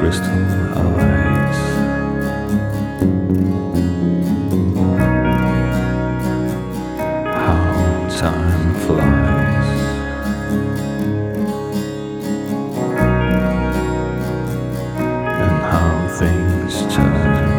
crystal eyes. How time flies. And how things turn.